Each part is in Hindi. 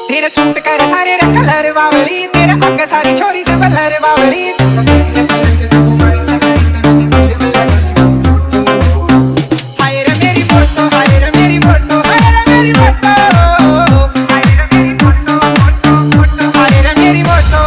तेरे सूट कर सारे रे कलर बावली, तेरे अंग सारी छोरी से बलर बावली। हाय रे मेरी फोटो, हाय रे मेरी फोटो, हाय रे मेरी फोटो, हाय रे मेरी फोटो, फोटो, हाय रे मेरी फोटो।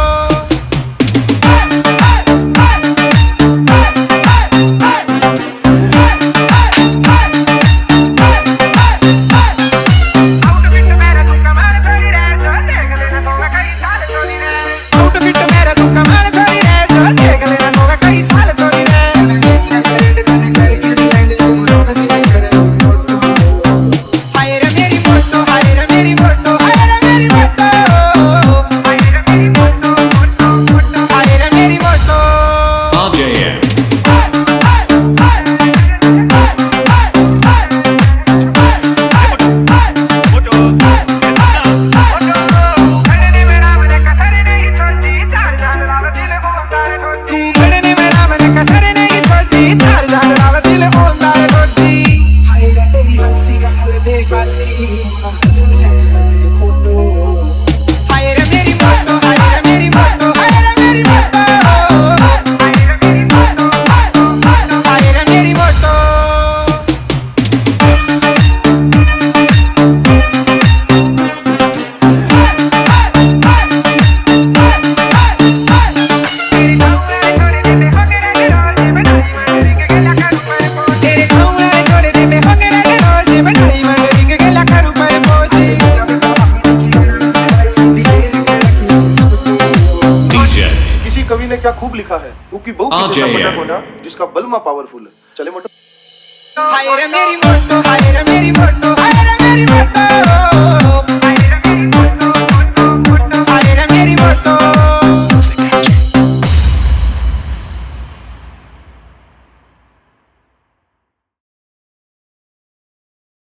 कवि ने क्या खूब लिखा है, उसकी बहू की मटक होना जिसका बलमा पावरफुल है। चले मोटो। हाय रे मेरी फोटो, हाय रे मेरी फोटो, हाय रे मेरी फोटो।